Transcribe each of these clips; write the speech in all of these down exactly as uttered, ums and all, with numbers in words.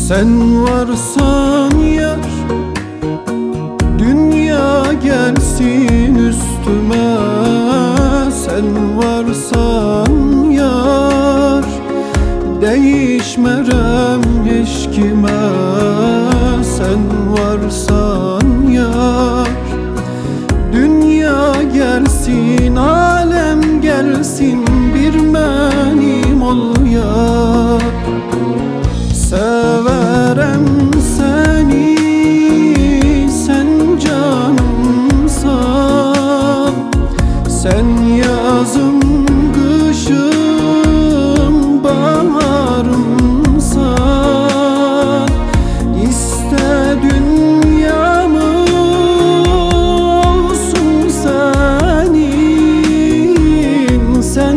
Sen varsan yar, dünya gelsin üstüme. Sen varsan yar, değişmerem hiç kime. Sen varsan yar, dünya gelsin, alem gelsin, bir benim ol yar. Severem seni, sen canımsan. Sen yazım, kışım, baharımsan. İste dünyamı olsun senin. Sen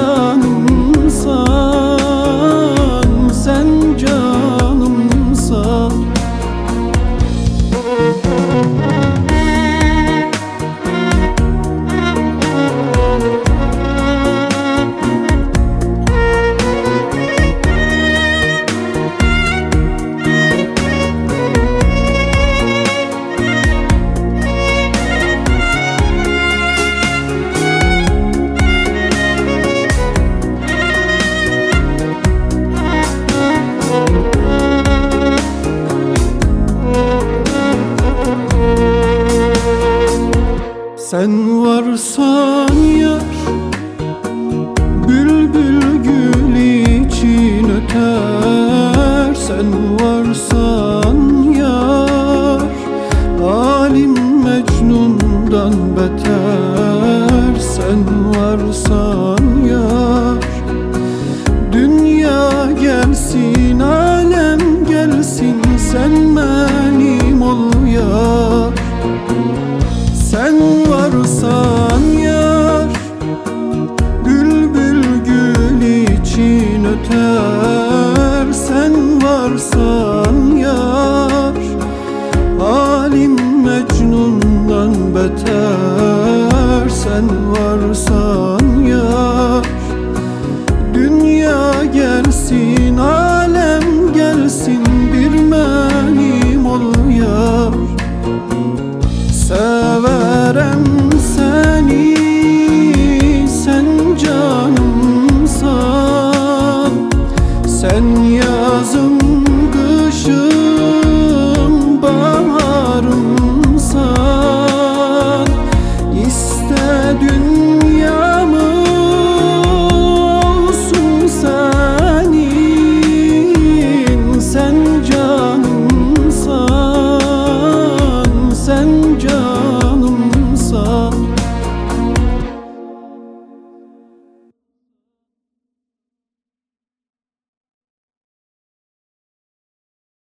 canımsan, sen canımsan. Sen varsan yar, bülbül gül için öter. Sen varsan yar, alim Mecnun'dan beter. Sen varsan yar, dünya gelsin, alem gelsin, sen benim ol yar. Sen varsan yar, bülbül gül için öter. Sen varsan yar, alim Mecnun'dan beter. Sen varsan yar, dünya gelsin, alem gelsin, bir benim ol yar. Severem seni, sen canımsan. Sen ya